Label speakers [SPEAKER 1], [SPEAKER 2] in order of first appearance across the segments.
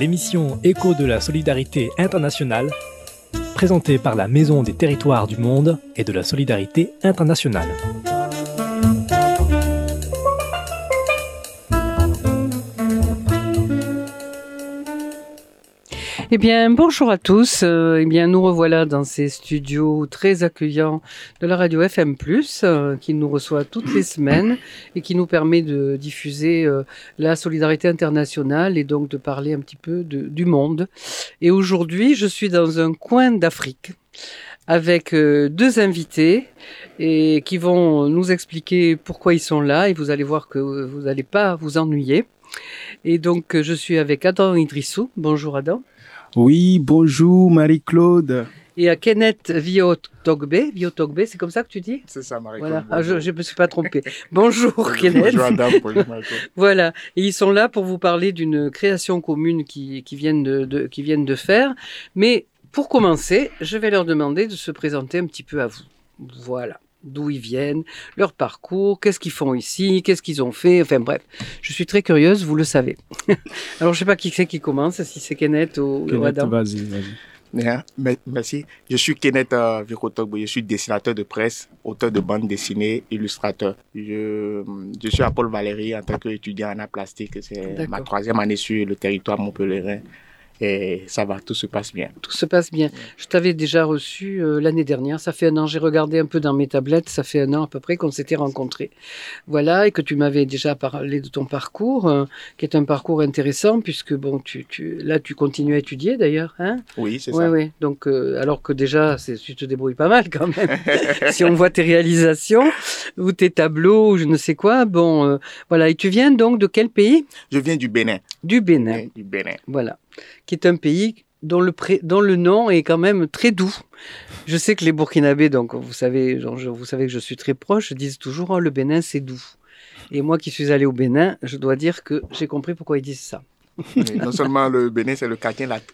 [SPEAKER 1] l'émission Écho de la solidarité internationale, présentée par la Maison des territoires du monde et de la solidarité internationale.
[SPEAKER 2] Eh bien, bonjour à tous. Nous revoilà dans ces studios très accueillants de la radio FM+, qui nous reçoit toutes les semaines et qui nous permet de diffuser la solidarité internationale et donc de parler un petit peu du monde. Et aujourd'hui, je suis dans un coin d'Afrique avec deux invités et qui vont nous expliquer pourquoi ils sont là et vous allez voir que vous n'allez pas vous ennuyer. Et donc, je suis avec Adam Idrissou. Bonjour Adam.
[SPEAKER 3] Oui, bonjour Marie-Claude.
[SPEAKER 2] Et à Kenneth Viotogbe, c'est comme ça que tu dis ?
[SPEAKER 4] C'est ça, Marie-Claude.
[SPEAKER 2] Voilà, je ne me suis pas trompée. Bonjour Kenneth.
[SPEAKER 4] Bonjour Adam, bonjour Marie-Claude.
[SPEAKER 2] Voilà, et ils sont là pour vous parler d'une création commune qu'ils viennent de faire. Mais pour commencer, je vais leur demander de se présenter un petit peu à vous. Voilà. D'où ils viennent, leur parcours, qu'est-ce qu'ils font ici, qu'est-ce qu'ils ont fait, enfin bref. Je suis très curieuse, vous le savez. Alors, je ne sais pas qui c'est qui commence, si c'est Kenneth ou Adam.
[SPEAKER 3] Vas-y.
[SPEAKER 4] Bien, merci. Je suis Kenneth Viotogbe, je suis dessinateur de presse, auteur de bande dessinée, illustrateur. Je suis à Paul Valéry en tant qu'étudiant en art plastique. C'est ma 3e année sur le territoire montpelliérain. Et ça va, tout se passe bien.
[SPEAKER 2] Tout se passe bien. Je t'avais déjà reçu l'année dernière, ça fait 1 an, j'ai regardé un peu dans mes tablettes, ça fait 1 an à peu près qu'on s'était rencontrés. Voilà, et que tu m'avais déjà parlé de ton parcours, qui est un parcours intéressant, puisque bon, tu continues à étudier d'ailleurs, hein ?
[SPEAKER 4] Oui, c'est ça.
[SPEAKER 2] Oui, donc alors que déjà, tu te débrouilles pas mal quand même. Si on voit tes réalisations, ou tes tableaux, ou je ne sais quoi, bon, voilà. Et tu viens donc de quel pays ?
[SPEAKER 4] Je viens du Bénin.
[SPEAKER 2] Du Bénin.
[SPEAKER 4] Oui, du Bénin.
[SPEAKER 2] Voilà. Qui est un pays dont le nom est quand même très doux. Je sais que les Burkinabés, donc vous savez que je suis très proche, disent toujours « Oh, le Bénin, c'est doux ». Et moi qui suis allé au Bénin, je dois dire que j'ai compris pourquoi ils disent ça.
[SPEAKER 4] Oui, non seulement le Bénin, c'est le quartier latin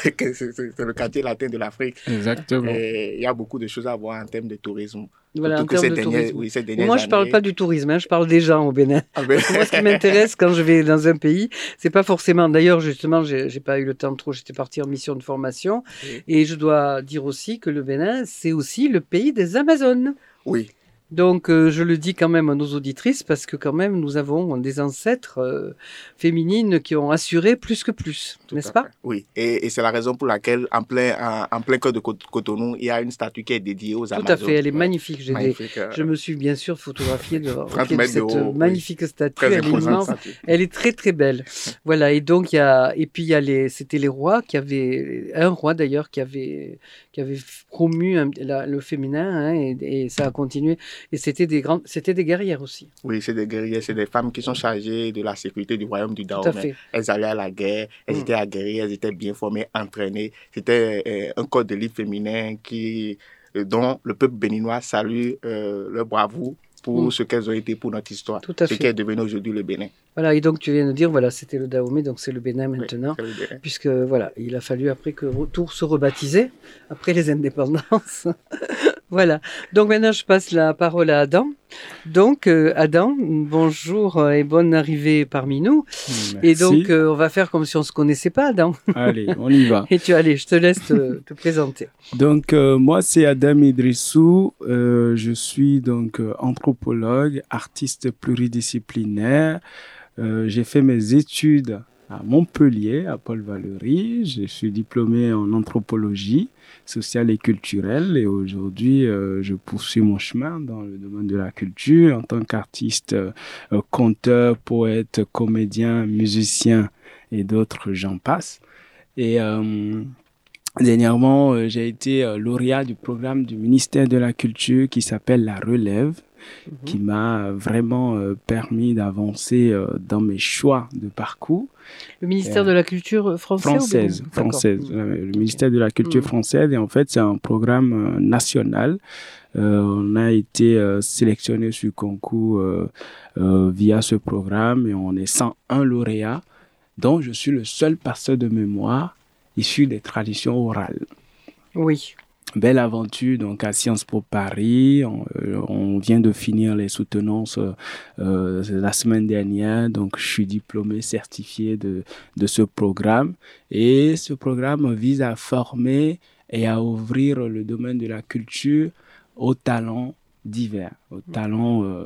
[SPEAKER 4] de l'Afrique.
[SPEAKER 3] Exactement.
[SPEAKER 4] Et il y a beaucoup de choses à voir en termes de tourisme.
[SPEAKER 2] Voilà, en termes de tourisme.
[SPEAKER 4] Oui,
[SPEAKER 2] moi, je ne parle pas du tourisme, je parle des gens au Bénin. Ah ben. Moi, ce qui m'intéresse quand je vais dans un pays, c'est pas forcément... D'ailleurs, justement, j'ai pas eu le temps trop, j'étais parti en mission de formation. Oui. Et je dois dire aussi que le Bénin, c'est aussi le pays des Amazones.
[SPEAKER 4] Oui.
[SPEAKER 2] Donc, je le dis quand même à nos auditrices parce que quand même, nous avons des ancêtres féminines qui ont assuré plus que plus, n'est-ce pas ?
[SPEAKER 4] Oui, et c'est la raison pour laquelle, en plein cœur de Cotonou, il y a une statue qui est dédiée aux Amazones.
[SPEAKER 2] Tout à fait, elle est magnifique. Je me suis bien sûr photographiée de cette magnifique statue. Elle est immense. Elle est très très belle. Voilà, et donc c'était les rois qui avaient, un roi d'ailleurs qui avait promu le féminin, hein, et ça a continué. Et c'était des guerrières aussi.
[SPEAKER 4] Oui, c'est des guerrières, c'est des femmes qui sont chargées de la sécurité du royaume du Dahomey. Elles allaient à la guerre, elles étaient aguerries, elles étaient bien formées, entraînées. C'était un code de livre féminin dont le peuple béninois salue leur bravoure pour ce qu'elles ont été pour notre histoire, ce qui est devenu aujourd'hui le Bénin.
[SPEAKER 2] Voilà, et donc tu viens de dire, voilà, c'était le Dahomey, donc c'est le Bénin maintenant, oui, le Bénin. Puisque voilà, il a fallu après que tout se rebaptisait, après les indépendances. Voilà, donc maintenant je passe la parole à Adam. Donc Adam, bonjour et bonne arrivée parmi nous.
[SPEAKER 3] Merci.
[SPEAKER 2] Et donc on va faire comme si on ne se connaissait pas, Adam.
[SPEAKER 3] Allez, on y va.
[SPEAKER 2] Et je te laisse te présenter.
[SPEAKER 3] Donc moi c'est Adam Idrissou, je suis donc anthropologue, artiste pluridisciplinaire. J'ai fait mes études à Montpellier, à Paul Valéry. Je suis diplômé en anthropologie sociale et culturelle et aujourd'hui, je poursuis mon chemin dans le domaine de la culture en tant qu'artiste, conteur, poète, comédien, musicien et d'autres, j'en passe. Et dernièrement, j'ai été lauréat du programme du ministère de la Culture qui s'appelle La Relève, qui m'a vraiment permis d'avancer dans mes choix de parcours.
[SPEAKER 2] Le ministère de la Culture française.
[SPEAKER 3] Le ministère de la Culture française, et en fait, c'est un programme national. On a été sélectionné sur concours via ce programme et on est 101 lauréats, dont je suis le seul passeur de mémoire issu des traditions orales.
[SPEAKER 2] Oui.
[SPEAKER 3] belle aventure donc à Sciences Po Paris. On vient de finir les soutenances la semaine dernière, donc je suis diplômé certifié de ce programme. Et ce programme vise à former et à ouvrir le domaine de la culture aux talents divers, aux talents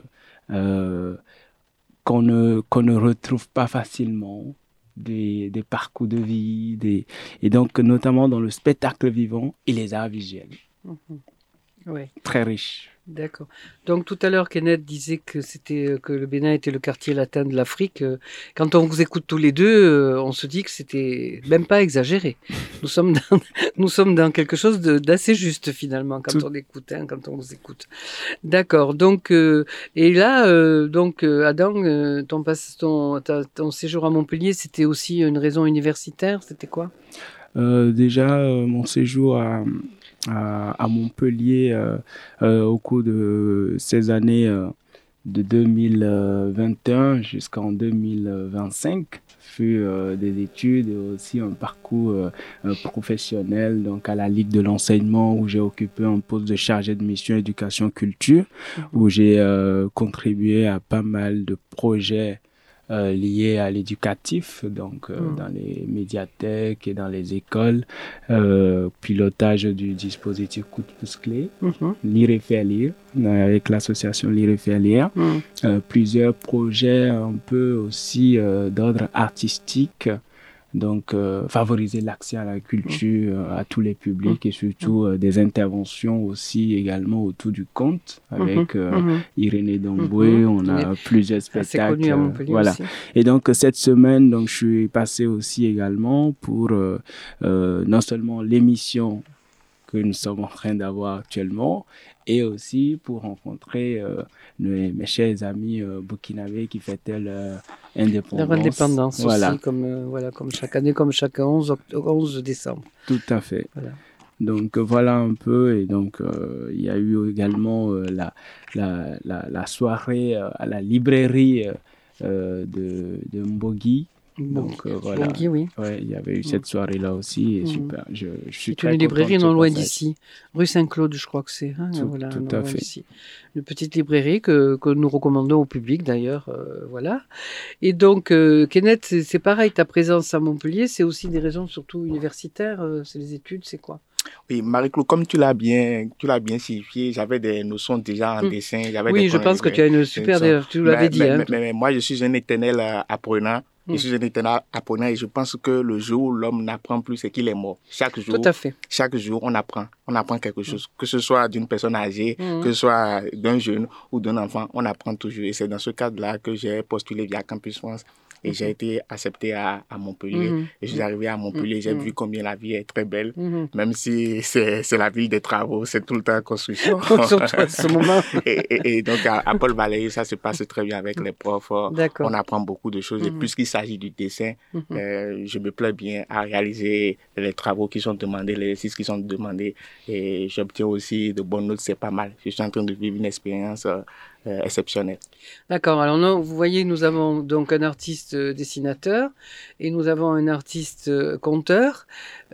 [SPEAKER 3] qu'on ne retrouve pas facilement. Des parcours de vie, et donc notamment dans le spectacle vivant et les arts visuels.
[SPEAKER 2] Ouais.
[SPEAKER 3] Très riche.
[SPEAKER 2] D'accord. Donc tout à l'heure, Kenneth disait que le Bénin était le quartier latin de l'Afrique. Quand on vous écoute tous les deux, on se dit que c'était même pas exagéré. Nous sommes dans quelque chose d'assez juste finalement quand on écoute, quand on vous écoute. D'accord. Donc et là, Adam, ton séjour à Montpellier, c'était aussi une raison universitaire. C'était quoi?
[SPEAKER 3] Déjà, mon séjour à Montpellier au cours de ces années de 2021 jusqu'en 2025 fut des études et aussi un parcours professionnel donc à la Ligue de l'enseignement où j'ai occupé un poste de chargé de mission éducation culture où j'ai contribué à pas mal de projets liés à l'éducatif, donc dans les médiathèques et dans les écoles, pilotage du dispositif Coup de pouce clé, Lire et faire lire, avec l'association Lire et faire lire, plusieurs projets un peu aussi d'ordre artistique, donc favoriser l'accès à la culture à tous les publics et surtout des interventions aussi également autour du conte avec Irénée Domboué, on a plusieurs spectacles
[SPEAKER 2] connu à Montpellier
[SPEAKER 3] voilà
[SPEAKER 2] aussi.
[SPEAKER 3] Et donc cette semaine donc je suis passé aussi également pour non seulement l'émission que nous sommes en train d'avoir actuellement et aussi pour rencontrer mes chers amis burkinabés qui fêtaient leur indépendance.
[SPEAKER 2] Leur indépendance
[SPEAKER 3] voilà.
[SPEAKER 2] aussi, comme chaque année, comme chaque 11 décembre.
[SPEAKER 3] Tout à fait.
[SPEAKER 2] Voilà.
[SPEAKER 3] Donc voilà un peu, et donc il y a eu également la soirée à la librairie de Mbogui. Donc voilà.
[SPEAKER 2] Mbogui, oui.
[SPEAKER 3] Ouais, il y avait eu cette soirée-là aussi, et super. Je suis très
[SPEAKER 2] une librairie
[SPEAKER 3] content
[SPEAKER 2] non
[SPEAKER 3] de ce
[SPEAKER 2] loin
[SPEAKER 3] passage.
[SPEAKER 2] d'ici, rue Saint-Claude, je crois que c'est.
[SPEAKER 3] Tout à fait.
[SPEAKER 2] D'ici. Une petite librairie que nous recommandons au public d'ailleurs, voilà. Et donc, Kenneth, c'est pareil, ta présence à Montpellier, c'est aussi des raisons surtout universitaires, c'est les études, c'est quoi?
[SPEAKER 4] Oui, Marie-Claude, comme tu l'as bien signifié, j'avais des notions déjà en dessin.
[SPEAKER 2] Oui, je pense que tu as une super... Tu l'avais dit.
[SPEAKER 4] Mais moi, je suis un éternel apprenant. Je suis un éternel apprenant et je pense que le jour où l'homme n'apprend plus, c'est qu'il est mort. Chaque jour,
[SPEAKER 2] tout à fait.
[SPEAKER 4] Chaque jour, on apprend quelque chose. Que ce soit d'une personne âgée, que ce soit d'un jeune ou d'un enfant, on apprend toujours. Et c'est dans ce cadre-là que j'ai postulé via Campus France. Et j'ai été accepté à Montpellier. Et je suis arrivé à Montpellier. J'ai vu combien la vie est très belle. Même si c'est la ville des travaux, c'est tout le temps construction.
[SPEAKER 2] Surtout à ce moment.
[SPEAKER 4] et donc, à Paul Valéry, ça se passe très bien avec les profs. On apprend beaucoup de choses. Et puisqu'il s'agit du dessin, je me plais bien à réaliser les travaux qui sont demandés, les exercices qui sont demandés. Et j'obtiens aussi de bonnes notes. C'est pas mal. Je suis en train de vivre une expérience exceptionnelle.
[SPEAKER 2] D'accord. Alors, vous voyez, nous avons donc un artiste dessinateur et nous avons un artiste conteur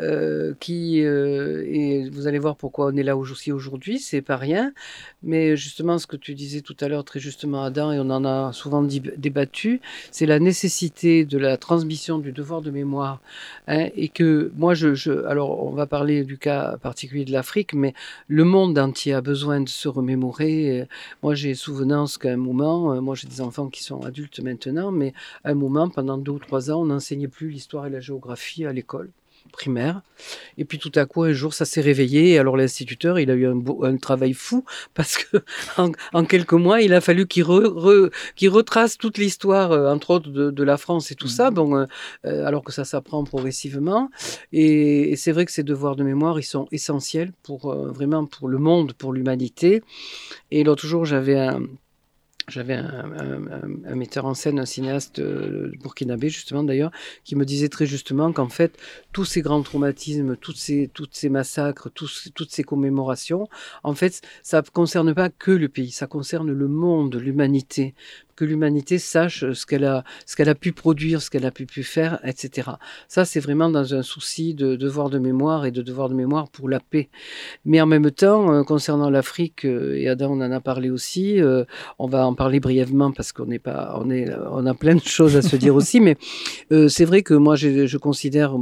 [SPEAKER 2] et vous allez voir pourquoi on est là aussi aujourd'hui, c'est pas rien. Mais justement, ce que tu disais tout à l'heure très justement, Adam, et on en a souvent débattu, c'est la nécessité de la transmission du devoir de mémoire. Et que moi, alors, on va parler du cas particulier de l'Afrique, mais le monde entier a besoin de se remémorer. Moi, j'ai souvenance qu'à un moment, moi j'ai des enfants qui sont adultes maintenant, mais à un moment, pendant 2 ou 3 ans, on n'enseignait plus l'histoire et la géographie à l'école primaire. Et puis tout à coup, un jour, ça s'est réveillé. Et alors l'instituteur, il a eu un travail fou parce que en quelques mois, il a fallu qu'il retrace toute l'histoire, entre autres de la France et tout ça. Bon, alors que ça s'apprend progressivement. Et c'est vrai que ces devoirs de mémoire, ils sont essentiels pour vraiment pour le monde, pour l'humanité. Et l'autre jour, j'avais J'avais un metteur en scène, un cinéaste burkinabé, justement d'ailleurs, qui me disait très justement qu'en fait, tous ces grands traumatismes, toutes ces massacres, toutes ces commémorations, en fait, ça ne concerne pas que le pays, ça concerne le monde, l'humanité. Que l'humanité sache ce qu'elle a pu produire, ce qu'elle a pu faire, etc. Ça, c'est vraiment dans un souci de devoir de mémoire et de devoir de mémoire pour la paix. Mais en même temps, concernant l'Afrique, et Adam on en a parlé aussi, on va en parler brièvement parce on a plein de choses à se dire aussi, mais c'est vrai que moi je considère,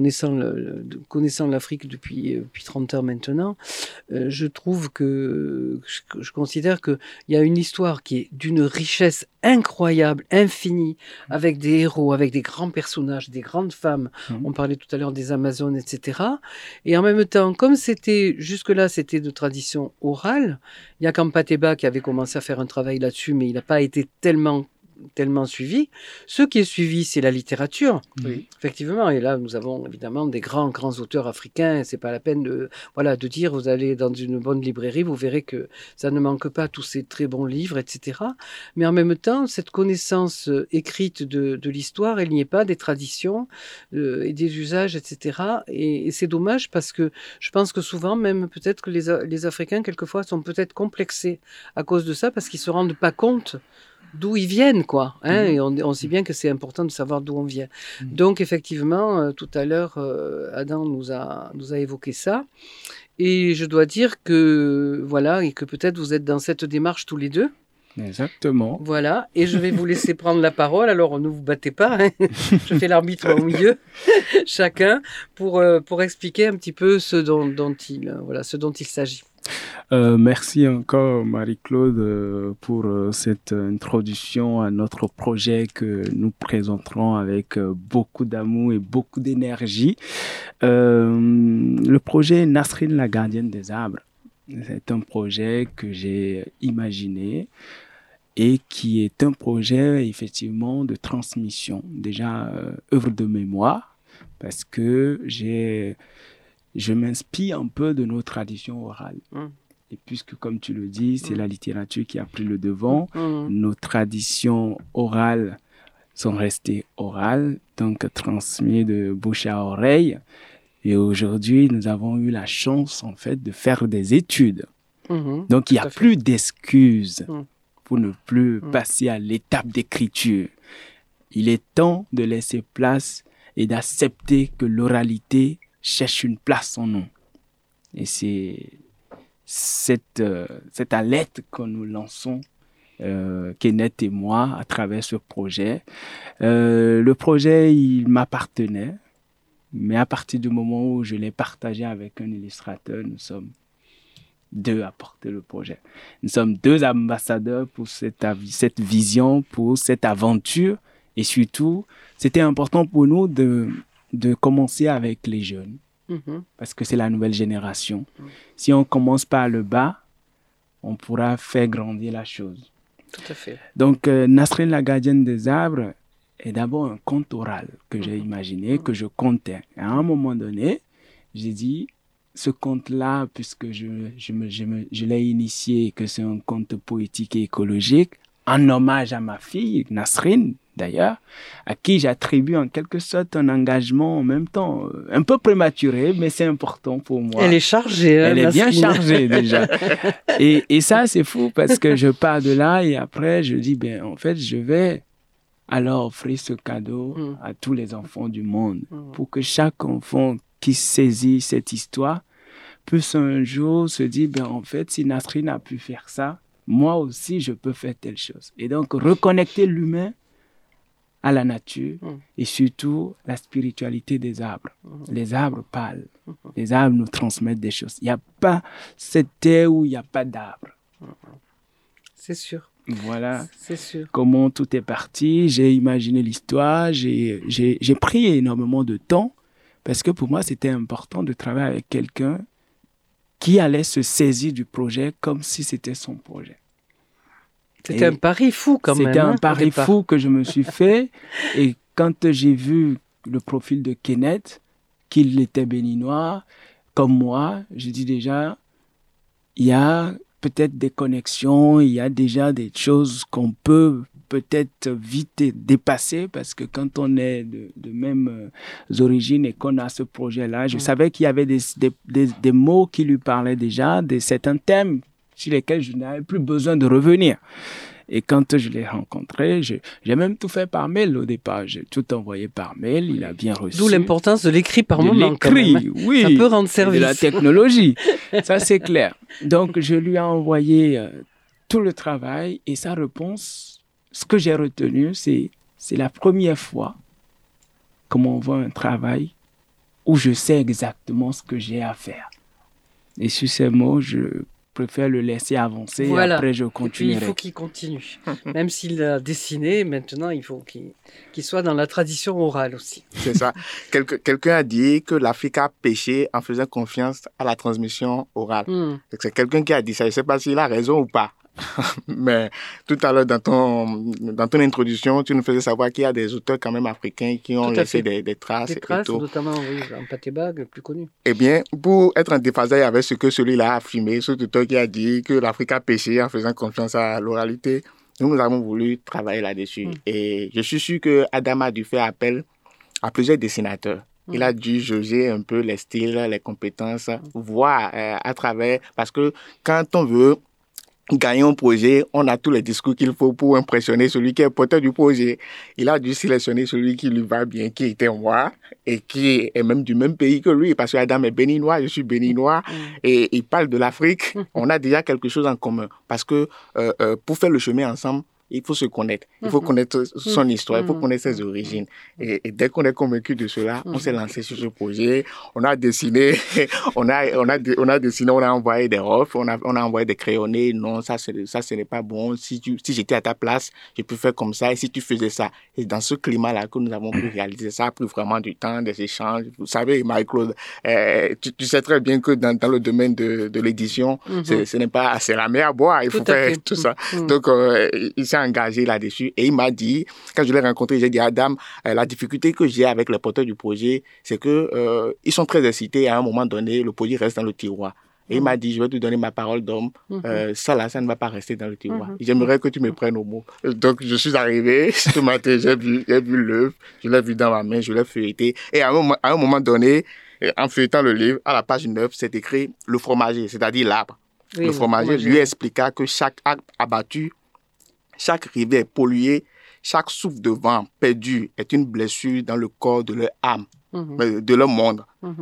[SPEAKER 2] connaissant l'Afrique depuis 30 ans maintenant, je trouve que je considère qu'il y a une histoire qui est d'une richesse incroyable, infinie, avec des héros, avec des grands personnages, des grandes femmes. On parlait tout à l'heure des Amazones, etc. Et en même temps, comme jusque-là, c'était de tradition orale, il y a Kampateba qui avait commencé à faire un travail là-dessus, mais il n'a pas été tellement suivi. Ce qui est suivi, c'est la littérature. Oui. Effectivement, et là, nous avons évidemment des grands auteurs africains. C'est pas la peine de dire, vous allez dans une bonne librairie, vous verrez que ça ne manque pas tous ces très bons livres, etc. Mais en même temps, cette connaissance écrite de l'histoire, elle n'y est pas, des traditions et des usages, etc. Et c'est dommage parce que je pense que souvent, même peut-être que les Africains, quelquefois, sont peut-être complexés à cause de ça parce qu'ils se rendent pas compte d'où ils viennent, quoi. Et on sait bien que c'est important de savoir d'où on vient. Donc, effectivement, tout à l'heure, Adam nous a évoqué ça. Et je dois dire que, et que peut-être vous êtes dans cette démarche tous les deux.
[SPEAKER 3] Exactement.
[SPEAKER 2] Voilà, et je vais vous laisser prendre la parole. Alors, ne vous battez pas, je fais l'arbitre au milieu, chacun, pour expliquer un petit peu ce dont il s'agit.
[SPEAKER 3] Merci encore Marie-Claude pour cette introduction à notre projet que nous présenterons avec beaucoup d'amour et beaucoup d'énergie. Le projet Nasrine, la gardienne des arbres, c'est un projet que j'ai imaginé et qui est un projet effectivement de transmission, déjà œuvre de mémoire, parce que je m'inspire un peu de nos traditions orales. Et puisque, comme tu le dis, c'est la littérature qui a pris le devant, nos traditions orales sont restées orales, donc transmises de bouche à oreille. Et aujourd'hui, nous avons eu la chance, en fait, de faire des études. Donc, il n'y a plus d'excuses pour ne plus passer à l'étape d'écriture. Il est temps de laisser place et d'accepter que l'oralité cherche une place en nous. Et c'est cette alerte que nous lançons, Kenneth et moi, à travers ce projet. Le projet, il m'appartenait, mais à partir du moment où je l'ai partagé avec un illustrateur, nous sommes deux à porter le projet. Nous sommes deux ambassadeurs pour cette vision, pour cette aventure. Et surtout, c'était important pour nous de commencer avec les jeunes. Parce que c'est la nouvelle génération. Si on commence par le bas, on pourra faire grandir la chose.
[SPEAKER 2] Tout à fait.
[SPEAKER 3] Donc, Nasrine, la gardienne des arbres, est d'abord un conte oral que j'ai imaginé, que je comptais. À un moment donné, j'ai dit, ce conte-là, puisque je l'ai initié, que c'est un conte poétique et écologique, en hommage à ma fille, Nasrine, d'ailleurs, à qui j'attribue en quelque sorte un engagement en même temps un peu prématuré, mais c'est important pour moi.
[SPEAKER 2] Elle est chargée.
[SPEAKER 3] Elle est bien chargée déjà. Et ça, c'est fou parce que je pars de là et après, je dis, en fait, je vais alors offrir ce cadeau à tous les enfants du monde pour que chaque enfant qui saisit cette histoire puisse un jour se dire, en fait, si Nasrine a pu faire ça, moi aussi, je peux faire telle chose. Et donc, reconnecter l'humain à la nature et surtout la spiritualité des arbres. Les arbres parlent. Les arbres nous transmettent des choses. Il n'y a pas cette terre où il n'y a pas d'arbres.
[SPEAKER 2] C'est sûr.
[SPEAKER 3] Voilà.
[SPEAKER 2] C'est sûr.
[SPEAKER 3] Comment tout est parti. J'ai imaginé l'histoire. J'ai pris énormément de temps parce que pour moi, c'était important de travailler avec quelqu'un qui allait se saisir du projet comme si c'était son projet.
[SPEAKER 2] C'était un pari fou quand même.
[SPEAKER 3] C'était un pari fou que je me suis fait. Et quand j'ai vu le profil de Kenneth, qu'il était béninois, comme moi, j'ai dit déjà, il y a peut-être des connexions, il y a déjà des choses qu'on peut peut-être vite dépasser parce que quand on est de même origines et qu'on a ce projet-là, je savais qu'il y avait des mots qui lui parlaient déjà, certains thèmes sur lesquels je n'avais plus besoin de revenir. Et quand je l'ai rencontré, j'ai même tout fait par mail au départ. J'ai tout envoyé par mail, il a bien reçu.
[SPEAKER 2] D'où l'importance de l'écrit par moment.
[SPEAKER 3] L'écrit, oui.
[SPEAKER 2] Ça peut rendre service.
[SPEAKER 3] De la technologie, ça c'est clair. Donc je lui ai envoyé tout le travail et sa réponse, ce que j'ai retenu, c'est la première fois qu'on m'envoie un travail où je sais exactement ce que j'ai à faire. Et sur ces mots, je préfère le laisser avancer et après je continuerai.
[SPEAKER 2] Et puis, il faut qu'il continue. Même s'il a dessiné, maintenant il faut qu'il soit dans la tradition orale aussi.
[SPEAKER 4] C'est ça. Quelqu'un a dit que l'Afrique a péché en faisant confiance à la transmission orale. C'est quelqu'un qui a dit ça. Je ne sais pas s'il a raison ou pas. Mais tout à l'heure, dans ton introduction, tu nous faisais savoir qu'il y a des auteurs quand même africains qui ont laissé des traces.
[SPEAKER 2] Des traces, notamment Mpateba, le plus connu.
[SPEAKER 4] Eh bien, pour être en déphasage avec ce que celui-là a affirmé, ce auteur qui a dit que l'Afrique a péché en faisant confiance à l'oralité, nous avons voulu travailler là-dessus. Et je suis sûr que Adam a dû faire appel à plusieurs dessinateurs. Il a dû jauger un peu les styles, les compétences, voir à travers... Parce que quand on veut gagner un projet, on a tous les discours qu'il faut pour impressionner celui qui est porteur du projet. Il a dû sélectionner celui qui lui va bien, qui était moi, et qui est même du même pays que lui, parce que Adam est béninois, je suis béninois, et il parle de l'Afrique. On a déjà quelque chose en commun, parce que pour faire le chemin ensemble, il faut se connaître, il faut connaître son histoire, il faut connaître ses origines. Et dès qu'on est convaincu de cela, on s'est lancé sur ce projet. On a dessiné, on a dessiné, on a envoyé des refs, on a envoyé des crayonnés. Non, ça ce n'est pas bon. Si j'étais à ta place, je peux faire comme ça. Et si tu faisais ça, et dans ce climat-là que nous avons pu réaliser, ça a pris vraiment du temps, des échanges. Vous savez, Marie-Claude, tu sais très bien que dans le domaine de l'édition, ce n'est pas c'est la mer à boire. Il faut faire tout ça. Donc il s'est engagé là-dessus et il m'a dit, quand je l'ai rencontré, j'ai dit Adam, la difficulté que j'ai avec les porteurs du projet, c'est que ils sont très excités et à un moment donné, le projet reste dans le tiroir. Et il m'a dit, je vais te donner ma parole d'homme, ça ne va pas rester dans le tiroir. J'aimerais que tu me prennes au mot. Donc je suis arrivé, ce matin, j'ai vu l'œuvre, je l'ai vu dans ma main, je l'ai feuilleté et à un moment donné, en feuilletant le livre, à la page 9, c'est écrit le fromager, c'est-à-dire l'arbre. Le fromager lui expliqua que chaque arbre abattu, chaque rivière polluée, chaque souffle de vent perdu est une blessure dans le corps de leur âme, de leur monde,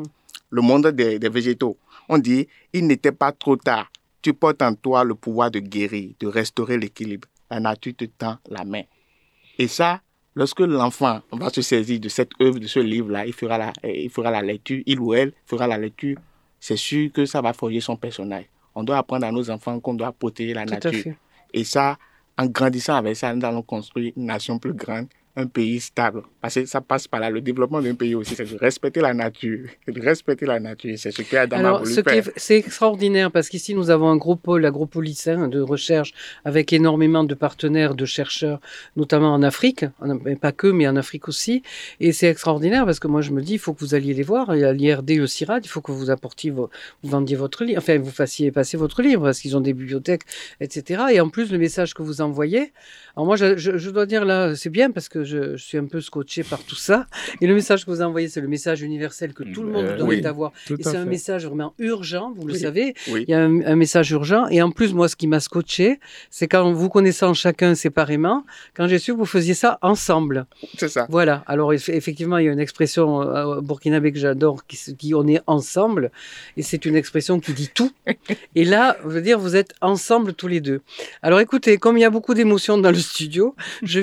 [SPEAKER 4] le monde des végétaux. On dit, il n'était pas trop tard. Tu portes en toi le pouvoir de guérir, de restaurer l'équilibre. La nature te tend la main. Et ça, lorsque l'enfant va se saisir de cette œuvre, de ce livre-là, il fera la lecture, il ou elle fera la lecture, c'est sûr que ça va forger son personnage. On doit apprendre à nos enfants qu'on doit protéger la nature. Et ça, en grandissant avec ça, nous allons construire une nation plus grande, un pays stable. Parce que ça passe par là. Le développement d'un pays aussi, c'est de respecter la nature. De respecter la nature. C'est ce qu'Adam a voulu faire.
[SPEAKER 2] C'est extraordinaire parce qu'ici, nous avons un gros pôle agropolicin de recherche avec énormément de partenaires, de chercheurs, notamment en Afrique. Pas que, mais en Afrique aussi. Et c'est extraordinaire parce que moi, je me dis, il faut que vous alliez les voir. Il y a l'IRD, le CIRAD, il faut que vous apportiez, vous vendiez votre livre. Enfin, vous fassiez passer votre livre parce qu'ils ont des bibliothèques, etc. Et en plus, le message que vous envoyez. Alors moi, je dois dire là, c'est bien parce que je suis un peu scotché par tout ça. Et le message que vous envoyez, c'est le message universel que tout le monde devrait avoir. Et c'est un message vraiment urgent, vous le savez. Il y a un message urgent. Et en plus, moi, ce qui m'a scotché, c'est quand vous connaissant chacun séparément, quand j'ai su que vous faisiez ça ensemble.
[SPEAKER 4] C'est ça.
[SPEAKER 2] Voilà. Alors, effectivement, il y a une expression burkinabé que j'adore, qui on est ensemble. Et c'est une expression qui dit tout. Et là, je veux dire, vous êtes ensemble tous les deux. Alors, écoutez, comme il y a beaucoup d'émotions dans le studio, je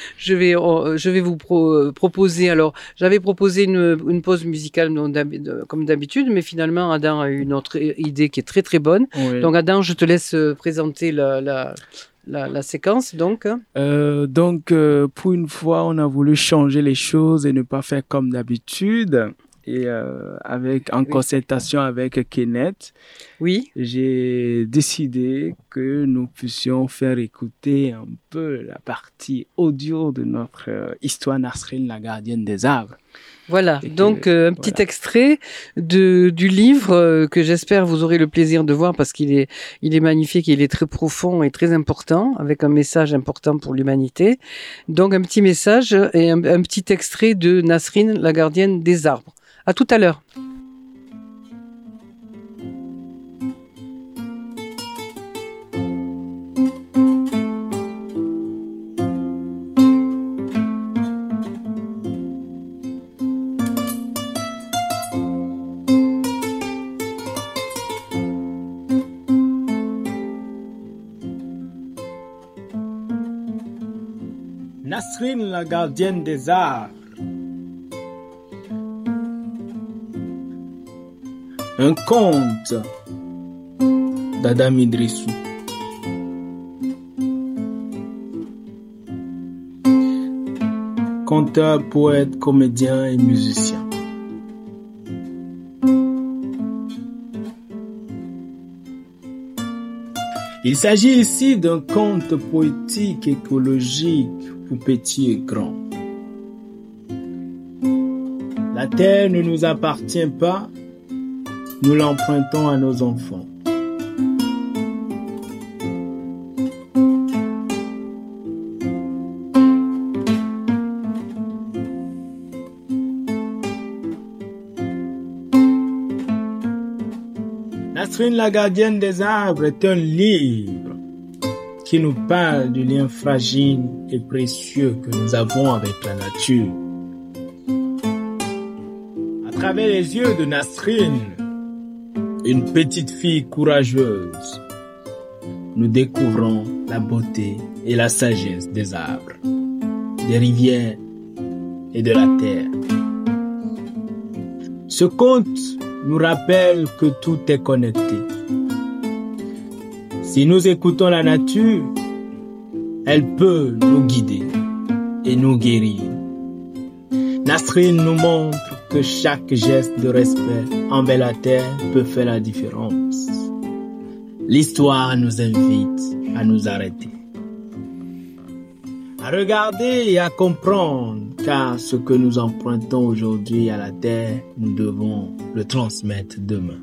[SPEAKER 2] vais vous proposer. Alors, j'avais proposé une pause musicale comme d'habitude, mais finalement, Adam a eu une autre idée qui est très très bonne. Oui. Donc, Adam, je te laisse présenter la séquence. Donc,
[SPEAKER 3] pour une fois, on a voulu changer les choses et ne pas faire comme d'habitude. et en concertation avec Kenneth, j'ai décidé que nous puissions faire écouter un peu la partie audio de notre histoire Nasrine, la gardienne des arbres.
[SPEAKER 2] Voilà, donc un petit extrait du livre que j'espère vous aurez le plaisir de voir parce qu'il est magnifique, il est très profond et très important, avec un message important pour l'humanité. Donc un petit message et un petit extrait de Nasrine, la gardienne des arbres. À tout à l'heure.
[SPEAKER 3] Nasrine, la gardienne des arbres. Un conte d'Adam Idrissou. Conteur, poète, comédien et musicien. Il s'agit ici d'un conte poétique écologique pour petits et grands. La terre ne nous appartient pas, nous l'empruntons à nos enfants. Nasrine, la gardienne des arbres, est un livre qui nous parle du lien fragile et précieux que nous avons avec la nature. À travers les yeux de Nasrine, une petite fille courageuse, nous découvrons la beauté et la sagesse des arbres, des rivières et de la terre. Ce conte nous rappelle que tout est connecté. Si nous écoutons la nature, elle peut nous guider et nous guérir. Nasrine nous montre que chaque geste de respect envers la terre peut faire la différence. L'histoire nous invite à nous arrêter, à regarder et à comprendre, car ce que nous empruntons aujourd'hui à la terre, nous devons le transmettre demain.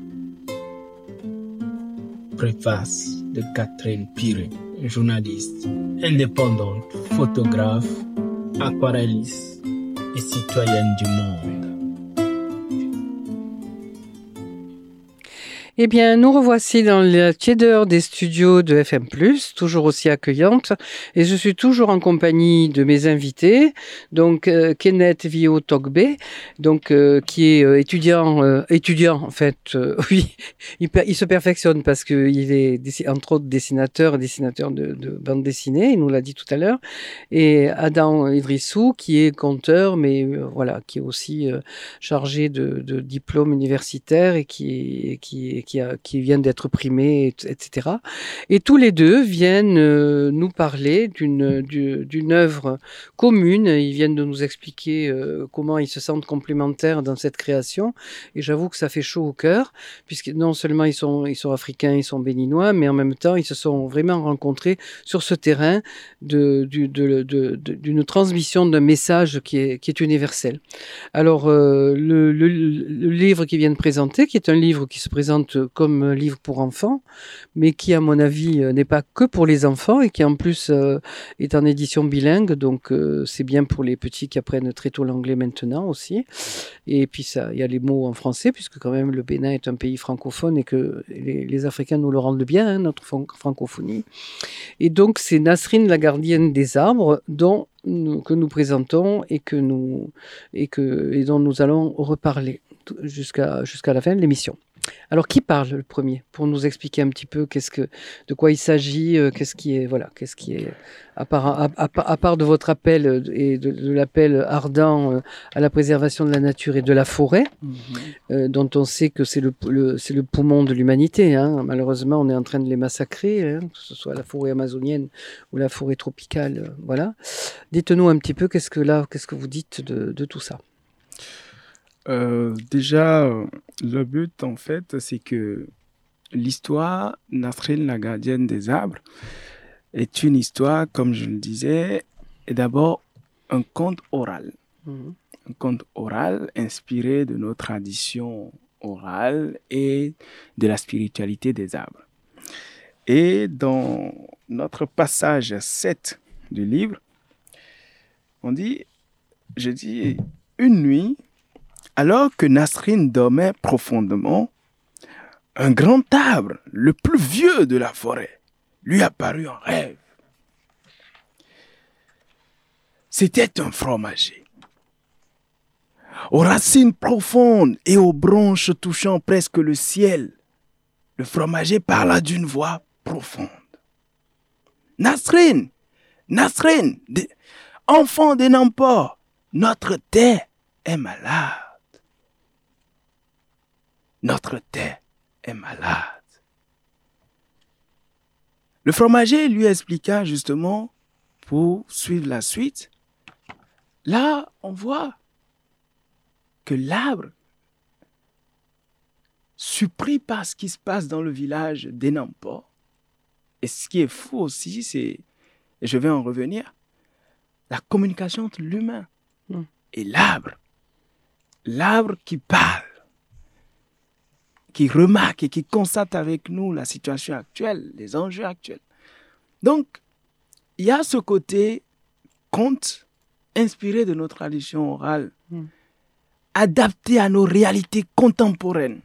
[SPEAKER 3] Préface de Catherine Piré, journaliste indépendante, photographe, aquarelliste et citoyenne du monde.
[SPEAKER 2] Eh bien, nous revoici dans la tiédeur des studios de FM+, toujours aussi accueillante, et je suis toujours en compagnie de mes invités, donc Kenneth Vio Togbe, donc qui est étudiant en fait, oui, il se perfectionne parce que il est entre autres dessinateur de bande dessinée, il nous l'a dit tout à l'heure, et Adam Idrissou qui est conteur, mais voilà, qui est aussi chargé de diplôme universitaire et qui vient d'être primé, etc. Et tous les deux viennent nous parler d'une œuvre commune. Ils viennent de nous expliquer comment ils se sentent complémentaires dans cette création. Et j'avoue que ça fait chaud au cœur, puisque non seulement ils sont africains, ils sont béninois, mais en même temps, ils se sont vraiment rencontrés sur ce terrain d'une transmission d'un message qui est universel. Alors, le livre qu'ils viennent présenter, qui est un livre qui se présente comme livre pour enfants, mais qui, à mon avis, n'est pas que pour les enfants et qui, en plus, est en édition bilingue. Donc, c'est bien pour les petits qui apprennent très tôt l'anglais maintenant aussi. Et puis, il y a les mots en français, puisque quand même, le Bénin est un pays francophone et que les Africains nous le rendent bien, hein, notre francophonie. Et donc, c'est Nasrine, la gardienne des arbres, que nous présentons et dont nous allons reparler jusqu'à la fin de l'émission. Alors, qui parle le premier pour nous expliquer un petit peu de quoi il s'agit, qu'est-ce qui est à part de votre appel et de l'appel ardent à la préservation de la nature et de la forêt, dont on sait que c'est le poumon de l'humanité. Hein. Malheureusement, on est en train de les massacrer, hein, que ce soit la forêt amazonienne ou la forêt tropicale. Voilà. Dites-nous un petit peu qu'est-ce que vous dites de tout ça.
[SPEAKER 3] Déjà, le but, en fait, c'est que l'histoire Nasrine, la gardienne des arbres, est une histoire, comme je le disais, est d'abord un conte oral. Un conte oral inspiré de nos traditions orales et de la spiritualité des arbres. Et dans notre passage 7 du livre, je dis, une nuit, alors que Nasrine dormait profondément, un grand arbre, le plus vieux de la forêt, lui apparut en rêve. C'était un fromager. Aux racines profondes et aux branches touchant presque le ciel, le fromager parla d'une voix profonde. Nasrine, Nasrine, enfant de Nampor, notre terre est malade. Notre terre est malade. Le fromager lui expliqua justement, pour suivre la suite, là on voit que l'arbre, surpris par ce qui se passe dans le village d'Enampor, et ce qui est fou aussi, c'est, et je vais en revenir, la communication entre l'humain et l'arbre. L'arbre qui parle, qui remarque et qui constate avec nous la situation actuelle, les enjeux actuels. Donc, il y a ce côté conte inspiré de nos traditions orales, adapté à nos réalités contemporaines.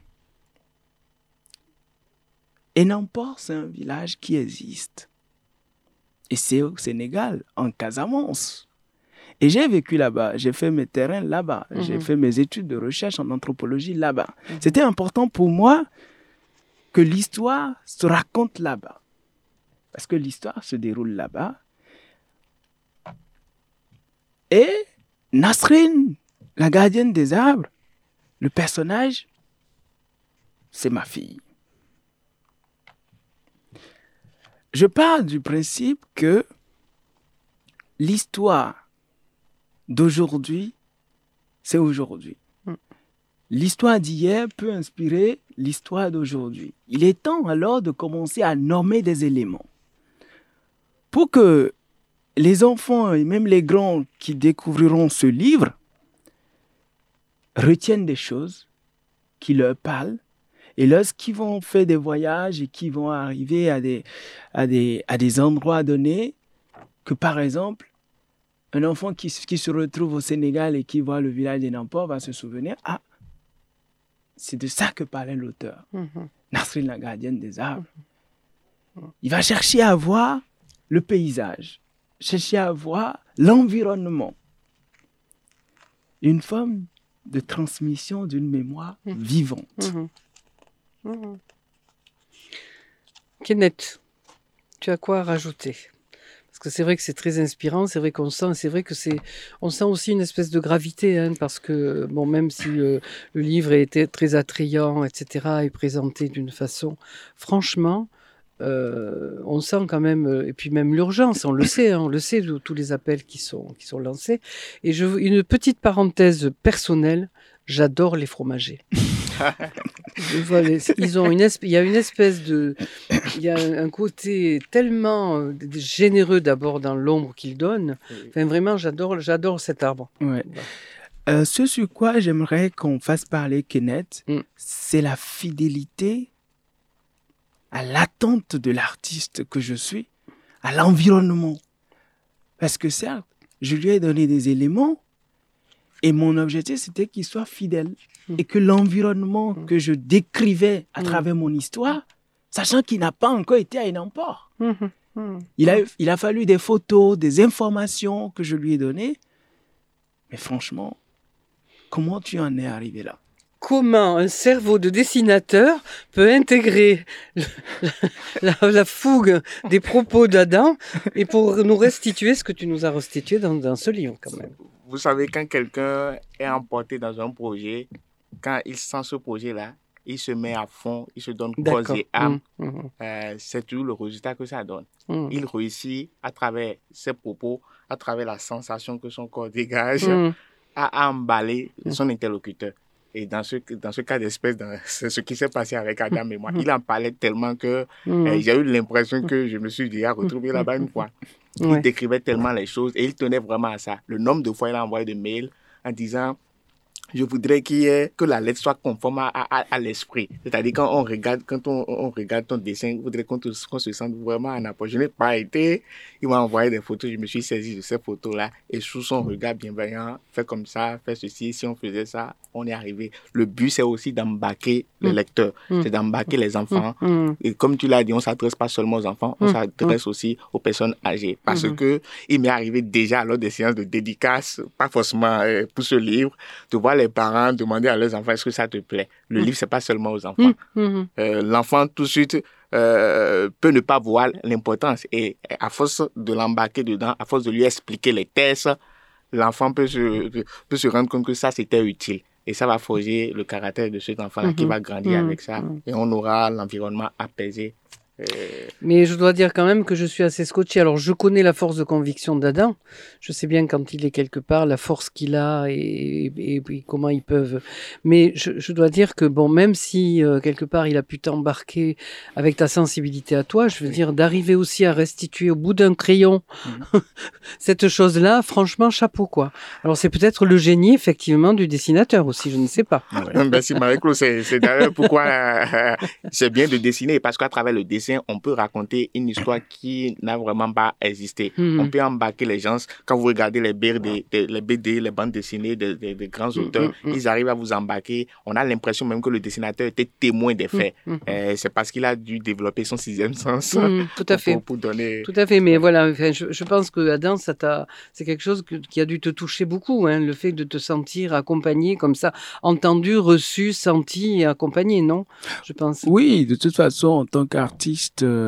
[SPEAKER 3] Enampor, c'est un village qui existe. Et c'est au Sénégal, en Casamance. Et j'ai vécu là-bas, j'ai fait mes terrains là-bas, j'ai fait mes études de recherche en anthropologie là-bas. C'était important pour moi que l'histoire se raconte là-bas. Parce que l'histoire se déroule là-bas. Et Nasrine, la gardienne des arbres, le personnage, c'est ma fille. Je parle du principe que l'histoire d'aujourd'hui, c'est aujourd'hui. L'histoire d'hier peut inspirer l'histoire d'aujourd'hui. Il est temps alors de commencer à nommer des éléments pour que les enfants et même les grands qui découvriront ce livre retiennent des choses qui leur parlent. Et lorsqu'ils vont faire des voyages et qu'ils vont arriver à des endroits donnés, que par exemple, un enfant qui se retrouve au Sénégal et qui voit le village d'Enampor va se souvenir, ah, c'est de ça que parlait l'auteur, Nasrine, la gardienne des arbres. Il va chercher à voir le paysage, chercher à voir l'environnement. Une forme de transmission d'une mémoire vivante.
[SPEAKER 2] Kenneth, tu as quoi à rajouter? Parce que c'est vrai que c'est très inspirant, c'est vrai qu'on sent, on sent aussi une espèce de gravité, hein, parce que bon, même si le livre était très attrayant, etc., et présenté d'une façon, franchement, on sent quand même, et puis même l'urgence, on le sait, de tous les appels qui sont lancés. Et une petite parenthèse personnelle, j'adore les fromagers. Il y a une espèce de, il y a un côté tellement généreux d'abord dans l'ombre qu'il donne. Enfin, vraiment, j'adore cet arbre.
[SPEAKER 3] Ouais. Ce sur quoi j'aimerais qu'on fasse parler Kenneth, c'est la fidélité à l'attente de l'artiste que je suis, à l'environnement. Parce que certes, je lui ai donné des éléments et mon objectif, c'était qu'il soit fidèle. Et que l'environnement que je décrivais à travers mon histoire, sachant qu'il n'a pas encore été à Enampor. Il a fallu des photos, des informations que je lui ai données. Mais franchement, comment tu en es arrivé là?
[SPEAKER 2] Comment un cerveau de dessinateur peut intégrer la fougue des propos d'Adam et pour nous restituer ce que tu nous as restitué dans ce livre quand même.
[SPEAKER 4] Vous savez, quand quelqu'un est emporté dans un projet, quand il sent ce projet-là, il se met à fond, il se donne corps et âme. C'est toujours le résultat que ça donne. Il réussit à travers ses propos, à travers la sensation que son corps dégage, à emballer son interlocuteur. Et dans ce cas d'espèce, c'est ce qui s'est passé avec Adam et moi. Il en parlait tellement que j'ai eu l'impression que je me suis déjà retrouvé là-bas une fois. Il décrivait tellement les choses et il tenait vraiment à ça. Le nombre de fois il a envoyé des mails en disant je voudrais que la lettre soit conforme à l'esprit. C'est-à-dire quand on regarde ton dessin, il voudrait qu'on se sente vraiment en apport. Je n'ai pas été. Il m'a envoyé des photos, je me suis saisi de ces photos-là et sous son regard bienveillant, fais comme ça, fais ceci, si on faisait ça, on est arrivé. Le but, c'est aussi d'embarquer le lecteur, c'est d'embarquer les enfants. Et comme tu l'as dit, on ne s'adresse pas seulement aux enfants, on s'adresse aussi aux personnes âgées. Parce que il m'est arrivé déjà lors des séances de dédicace, pas forcément pour ce livre, de voir les parents demander à leurs enfants est-ce que ça te plaît. Le livre, c'est pas seulement aux enfants. L'enfant, tout de suite, peut ne pas voir l'importance. Et à force de l'embarquer dedans, à force de lui expliquer les textes, l'enfant peut se rendre compte que ça, c'était utile. Et ça va forger le caractère de cet enfant-là qui va grandir avec ça. Et on aura l'environnement apaisé.
[SPEAKER 2] Mais je dois dire quand même que je suis assez scotché. Alors, je connais la force de conviction d'Adam. Je sais bien quand il est quelque part, la force qu'il a et comment ils peuvent. Mais je dois dire que, bon, même si quelque part il a pu t'embarquer avec ta sensibilité à toi, je veux dire, d'arriver aussi à restituer au bout d'un crayon cette chose-là, franchement, chapeau, quoi. Alors, c'est peut-être le génie, effectivement, du dessinateur aussi, je ne sais pas.
[SPEAKER 4] Merci, Marie-Claude. C'est d'ailleurs pourquoi c'est bien de dessiner, parce qu'à travers le dessin, on peut raconter une histoire qui n'a vraiment pas existé. On peut embarquer les gens. Quand vous regardez les BD, les bandes dessinées des grands auteurs, ils arrivent à vous embarquer. On a l'impression même que le dessinateur était témoin des faits. C'est parce qu'il a dû développer son sixième sens.
[SPEAKER 2] Tout à fait.
[SPEAKER 4] Pour donner...
[SPEAKER 2] Tout à fait. Mais voilà, je pense que Adam, c'est quelque chose qui a dû te toucher beaucoup. Hein, le fait de te sentir accompagné comme ça, entendu, reçu, senti et accompagné, non? Je pense.
[SPEAKER 3] Oui, de toute façon, en tant qu'artiste,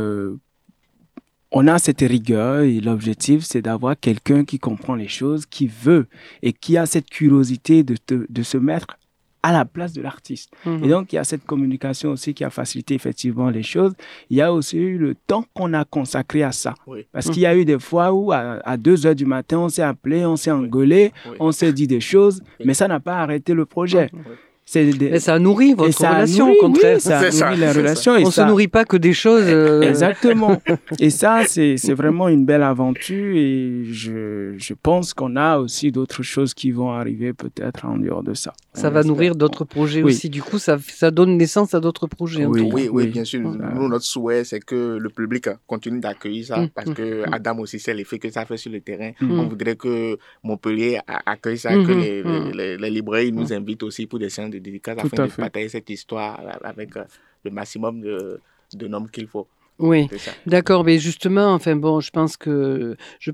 [SPEAKER 3] on a cette rigueur et l'objectif, c'est d'avoir quelqu'un qui comprend les choses, qui veut et qui a cette curiosité de se mettre à la place de l'artiste. Et donc, il y a cette communication aussi qui a facilité effectivement les choses. Il y a aussi eu le temps qu'on a consacré à ça. Parce qu'il y a eu des fois où à 2 heures du matin, on s'est appelé, on s'est engueulé, on s'est dit des choses, mais ça n'a pas arrêté le projet.
[SPEAKER 2] Mais ça nourrit votre relation, au contraire.
[SPEAKER 3] Oui, ça nourrit la relation.
[SPEAKER 2] On ne se nourrit pas que des choses...
[SPEAKER 3] Exactement. Et ça, c'est vraiment une belle aventure et je pense qu'on a aussi d'autres choses qui vont arriver peut-être en dehors de ça.
[SPEAKER 2] Ça va nourrir d'autres projets aussi. Du coup, ça donne naissance à d'autres projets.
[SPEAKER 4] Oui, bien sûr. Nous, notre souhait, c'est que le public continue d'accueillir ça parce que Adam aussi sait l'effet que ça fait sur le terrain. On voudrait que Montpellier accueille ça, que les librairies nous invitent aussi pour des séances de dédicace afin de partager cette histoire avec le maximum de nombres qu'il faut.
[SPEAKER 2] Oui, d'accord, mais justement, enfin bon, je pense que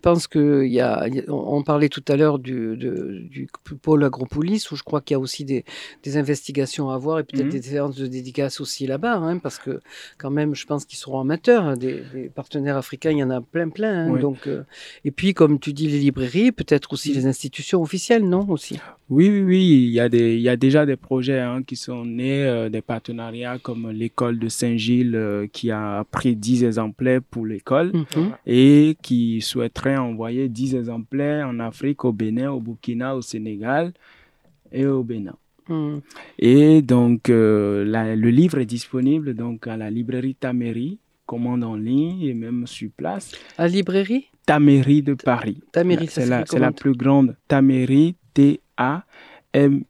[SPEAKER 2] on parlait tout à l'heure du pôle Agropolis où je crois qu'il y a aussi des investigations à voir et peut-être des séances de dédicace aussi là-bas, hein, parce que quand même, je pense qu'ils seront amateurs, hein, des partenaires africains, il y en a plein, hein, donc et puis comme tu dis les librairies, peut-être aussi les institutions officielles, non aussi.
[SPEAKER 3] Oui, il y a déjà des projets qui sont nés, des partenariats comme l'école de Saint-Gilles qui a pris 10 exemplaires pour l'école et qui souhaiterait envoyer 10 exemplaires en Afrique, au Bénin, au Burkina, au Sénégal et au Bénin. Et donc, le livre est disponible donc, à la librairie Taméry, commande en ligne et même sur place.
[SPEAKER 2] À la librairie
[SPEAKER 3] Taméry de Paris.
[SPEAKER 2] Taméry,
[SPEAKER 3] c'est la plus grande. Taméry, Tamery.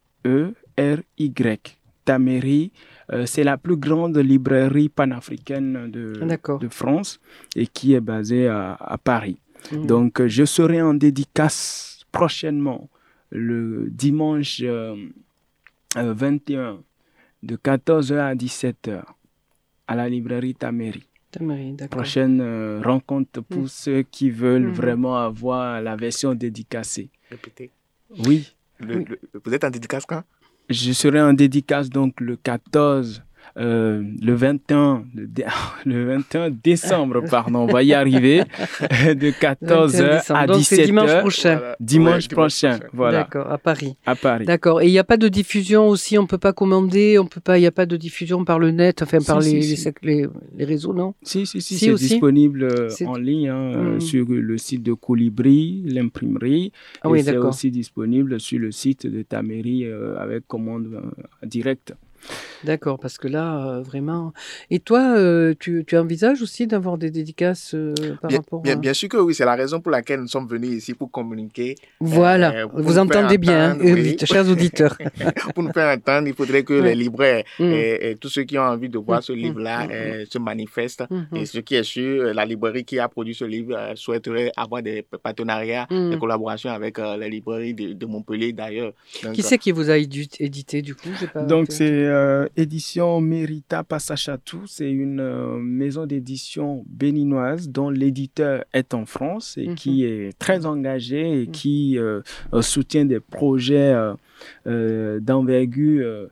[SPEAKER 3] Taméry, c'est la plus grande librairie panafricaine de France et qui est basée à Paris. Donc, je serai en dédicace prochainement le dimanche 21 de 14h à 17h à la librairie Taméry. Prochaine rencontre pour ceux qui veulent vraiment avoir la version dédicacée.
[SPEAKER 4] Répétez.
[SPEAKER 3] Oui.
[SPEAKER 4] Vous êtes en dédicace quand?
[SPEAKER 3] Je serai en dédicace donc le 14 le 21 décembre, pardon, on va y arriver, de 14h à 17h.
[SPEAKER 2] Donc c'est dimanche prochain.
[SPEAKER 3] Dimanche prochain, voilà.
[SPEAKER 2] D'accord, à Paris.
[SPEAKER 3] À Paris.
[SPEAKER 2] D'accord. Et il n'y a pas de diffusion aussi, on ne peut pas commander, il n'y a pas de diffusion par le net, enfin par les réseaux, non?
[SPEAKER 3] Si, c'est aussi disponible en ligne sur le site de Colibri, l'imprimerie.
[SPEAKER 2] Ah oui,
[SPEAKER 3] c'est aussi disponible sur le site de ta mairie avec commande directe.
[SPEAKER 2] D'accord, parce que là, vraiment... Et toi, tu envisages aussi d'avoir des dédicaces par rapport à...
[SPEAKER 4] Bien sûr que oui, c'est la raison pour laquelle nous sommes venus ici pour communiquer.
[SPEAKER 2] Voilà, vous entendez bien, oui. Chers auditeurs.
[SPEAKER 4] Pour nous faire entendre, il faudrait que les libraires et tous ceux qui ont envie de voir ce livre-là se manifestent. Et ce qui est sûr, la librairie qui a produit ce livre souhaiterait avoir des partenariats, des collaborations avec les librairies de Montpellier d'ailleurs.
[SPEAKER 2] Donc, qui c'est qui vous a édité du coup?
[SPEAKER 3] Donc c'est édition Merita Passachatou, c'est une maison d'édition béninoise dont l'éditeur est en France et qui est très engagé et qui soutient des projets d'envergure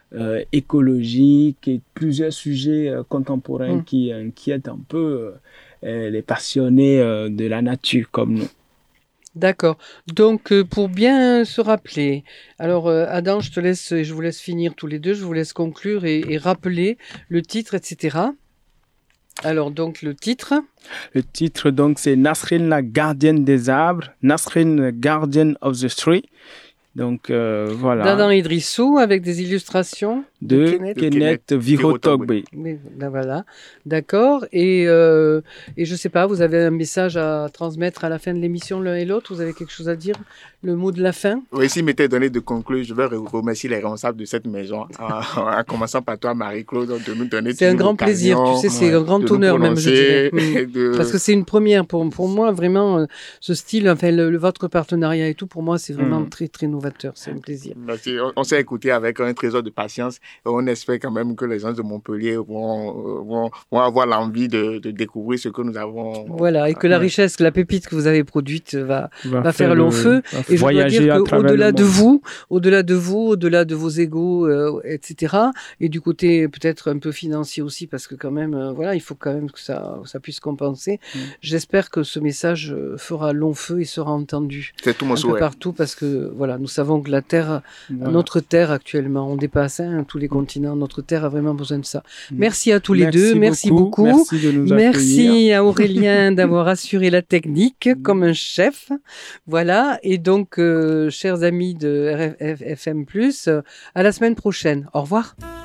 [SPEAKER 3] écologique et plusieurs sujets contemporains qui inquiètent un peu les passionnés de la nature comme nous.
[SPEAKER 2] D'accord. Donc, pour bien se rappeler, alors Adam, je vous laisse finir tous les deux, je vous laisse conclure et rappeler le titre, etc. Alors, donc, le titre.
[SPEAKER 3] Le titre, donc, c'est Nasrin, la gardienne des arbres, Nasrin, guardian of the tree. Donc, voilà.
[SPEAKER 2] d'Adam Idrissou avec des illustrations
[SPEAKER 3] de Kenneth Virotogbe.
[SPEAKER 2] Ben voilà, d'accord. Et je sais pas, vous avez un message à transmettre à la fin de l'émission l'un et l'autre? Vous avez quelque chose à dire? Le mot de la fin?
[SPEAKER 4] Oui, s'il m'était donné de conclure, je vais remercier les responsables de cette maison, en commençant par toi, Marie-Claude, de nous donner.
[SPEAKER 2] C'est un grand plaisir, tu sais, c'est un grand honneur même, je dirais. Parce que c'est une première pour moi, vraiment, ce style, enfin, votre partenariat et tout, pour moi, c'est vraiment très, très novateur. C'est un plaisir.
[SPEAKER 4] Merci. On s'est écouté avec un trésor de patience et on espère quand même que les gens de Montpellier vont avoir l'envie de découvrir ce que nous avons.
[SPEAKER 2] Voilà, et que la richesse, la pépite que vous avez produite va faire long feu. Et je dois dire qu'au-delà de vous, au-delà de vos égos, etc., et du côté peut-être un peu financier aussi, parce que quand même, voilà, il faut quand même que ça puisse compenser. J'espère que ce message fera long feu et sera entendu.
[SPEAKER 4] C'est tout mon souhait.
[SPEAKER 2] Un peu partout, parce que voilà, nous savons que la Terre, notre Terre actuellement, on dépasse tous les continents, notre Terre a vraiment besoin de ça. Merci à tous les deux, merci beaucoup.
[SPEAKER 3] Merci de nous accueillir.
[SPEAKER 2] Merci à Aurélien d'avoir assuré la technique comme un chef. Voilà, et donc, chers amis de RFM+, à la semaine prochaine. Au revoir.